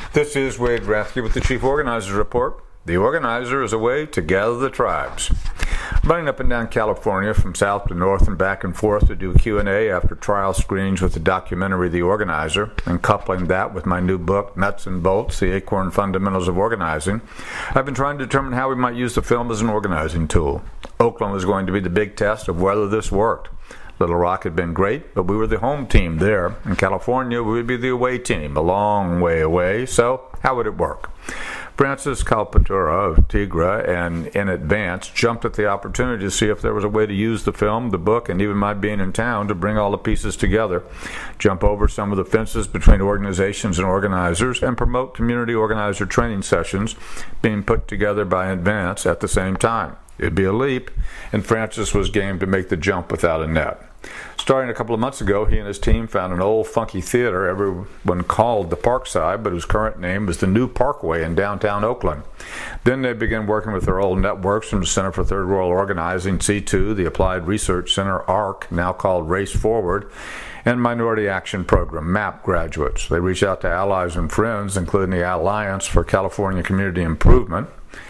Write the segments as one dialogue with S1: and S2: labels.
S1: This is Wade Rathke with the Chief Organizer's Report. The organizer is a way to gather the tribes. Running up and down California from south to north and back and forth to do Q&A after trial screenings with the documentary The Organizer, and coupling that with my new book, Nuts and Bolts, The Acorn Fundamentals of Organizing, I've been trying to determine how we might use the film as an organizing tool. Oakland was going to be the big test of whether this worked. Little Rock had been great, but we were the home team there. In California, we would be the away team, a long way away. So how would it work? Francis Calpatura of Tigra and In Advance jumped at the opportunity to see if there was a way to use the film, the book, and even my being in town to bring all the pieces together, jump over some of the fences between organizations and organizers, and promote community organizer training sessions being put together by Advance at the same time. It'd be a leap, and Francis was game to make the jump without a net. Starting a couple of months ago, he and his team found an old funky theater everyone called the Parkside, but whose current name was the New Parkway in downtown Oakland. Then they began working with their old networks from the Center for Third World Organizing, C2, the Applied Research Center, ARC, now called Race Forward, and Minority Action Program, MAP graduates. They reached out to allies and friends, including the Alliance for California Community Improvement,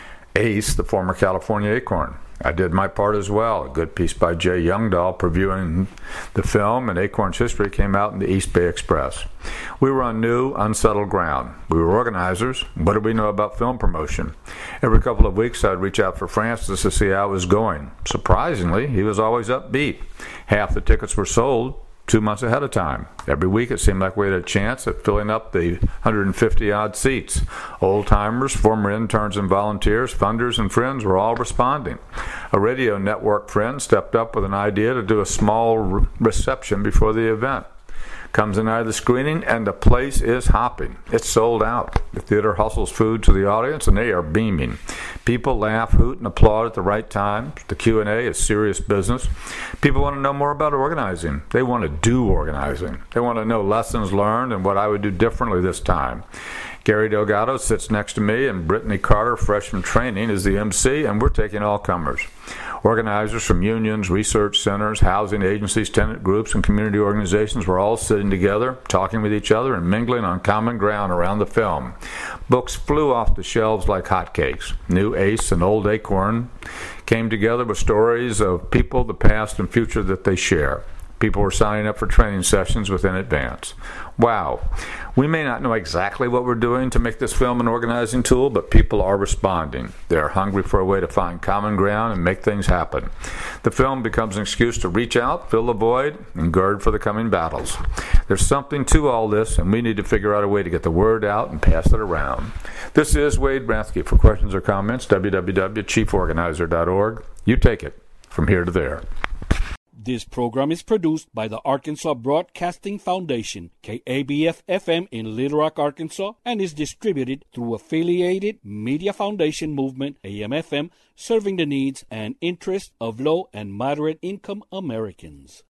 S1: ACE, the former California Acorn. I did my part as well. A good piece by Jay Youngdahl previewing the film, and Acorn's history came out in the East Bay Express. We were on new, unsettled ground. We were organizers. What did we know about film promotion? Every couple of weeks, I'd reach out for Francis to see how it was going. Surprisingly, he was always upbeat. Half the tickets were sold 2 months ahead of time. Every week it seemed like we had a chance at filling up the 150-odd seats. Old-timers, former interns and volunteers, funders and friends were all responding. A radio network friend stepped up with an idea to do a small reception before the event. Comes the night of the screening, and the place is hopping. It's sold out. The theater hustles food to the audience, and they are beaming. People laugh, hoot, and applaud at the right time. The Q&A is serious business. People want to know more about organizing. They want to do organizing. They want to know lessons learned and what I would do differently this time. Gary Delgado sits next to me, and Brittany Carter, fresh from training, is the MC, and we're taking all comers. Organizers from unions, research centers, housing agencies, tenant groups, and community organizations were all sitting together, talking with each other, and mingling on common ground around the film. Books flew off the shelves like hotcakes. New ACE and Old Acorn came together with stories of people, the past and future that they share. People were signing up for training sessions within Advance. Wow. We may not know exactly what we're doing to make this film an organizing tool, but people are responding. They're hungry for a way to find common ground and make things happen. The film becomes an excuse to reach out, fill the void, and gird for the coming battles. There's something to all this, and we need to figure out a way to get the word out and pass it around. This is Wade Rathke. For questions or comments, www.chieforganizer.org. You take it from here to there.
S2: This program is produced by the Arkansas Broadcasting Foundation, KABF-FM in Little Rock, Arkansas, and is distributed through Affiliated Media Foundation Movement, AM/FM, serving the needs and interests of low and moderate income Americans.